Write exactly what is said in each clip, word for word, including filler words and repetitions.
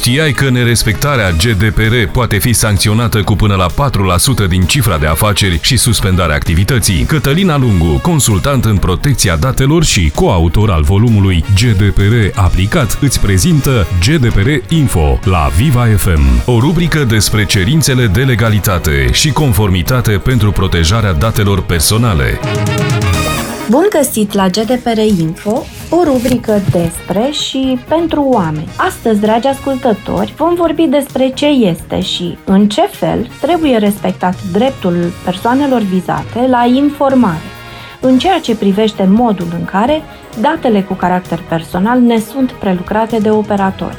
Știai că nerespectarea G D P R poate fi sancționată cu până la patru la sută din cifra de afaceri și suspendarea activității? Cătălina Lungu, consultant în protecția datelor și coautor al volumului G D P R aplicat, îți prezintă G D P R Info la Viva F M, o rubrică despre cerințele de legalitate și conformitate pentru protejarea datelor personale. Bun găsit la G D P R Info, o rubrică despre și pentru oameni. Astăzi, dragi ascultători, vom vorbi despre ce este și în ce fel trebuie respectat dreptul persoanelor vizate la informare, în ceea ce privește modul în care datele cu caracter personal ne sunt prelucrate de operatori.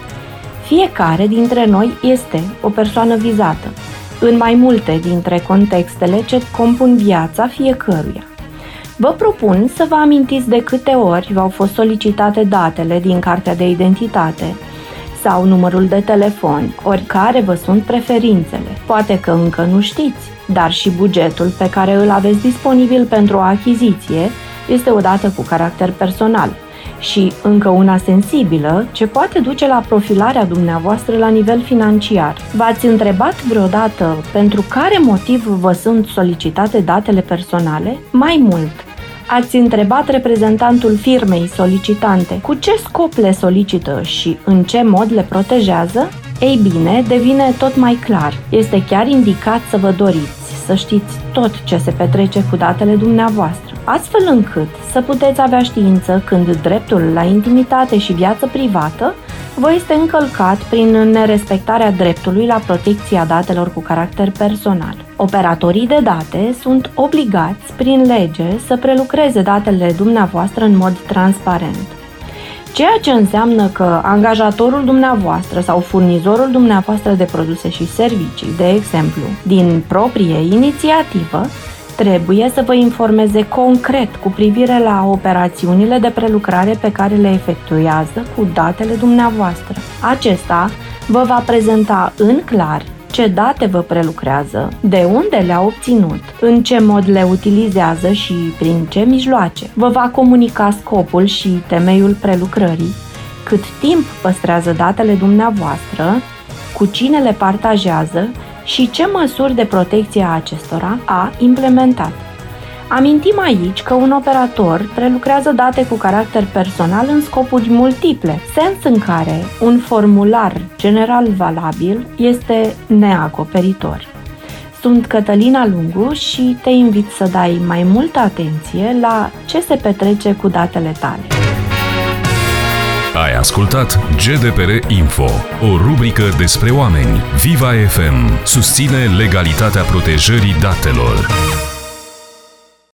Fiecare dintre noi este o persoană vizată, în mai multe dintre contextele ce compun viața fiecăruia. Vă propun să vă amintiți de câte ori v-au fost solicitate datele din cartea de identitate sau numărul de telefon, ori care vă sunt preferințele. Poate că încă nu știți, dar și bugetul pe care îl aveți disponibil pentru o achiziție este o dată cu caracter personal și încă una sensibilă ce poate duce la profilarea dumneavoastră la nivel financiar. V-ați întrebat vreodată pentru care motiv vă sunt solicitate datele personale? Mai mult, ați întrebat reprezentantul firmei solicitante cu ce scop le solicită și în ce mod le protejează? Ei bine, devine tot mai clar. Este chiar indicat să vă doriți să știți tot ce se petrece cu datele dumneavoastră, astfel încât să puteți avea știință când dreptul la intimitate și viață privată vă este încălcat prin nerespectarea dreptului la protecția datelor cu caracter personal. Operatorii de date sunt obligați prin lege să prelucreze datele dumneavoastră în mod transparent, ceea ce înseamnă că angajatorul dumneavoastră sau furnizorul dumneavoastră de produse și servicii, de exemplu, din proprie inițiativă, trebuie să vă informeze concret cu privire la operațiunile de prelucrare pe care le efectuează cu datele dumneavoastră. Acesta vă va prezenta în clar ce date vă prelucrează, de unde le-a obținut, în ce mod le utilizează și prin ce mijloace. Vă va comunica scopul și temeiul prelucrării, cât timp păstrează datele dumneavoastră, cu cine le partajează și ce măsuri de protecție a acestora a implementat. Amintim aici că un operator prelucrează date cu caracter personal în scopuri multiple, sens în care un formular general valabil este neacoperitor. Sunt Cătălina Lungu și te invit să dai mai multă atenție la ce se petrece cu datele tale. Ai ascultat G D P R Info, o rubrică despre oameni. Viva F M susține legalitatea protejării datelor.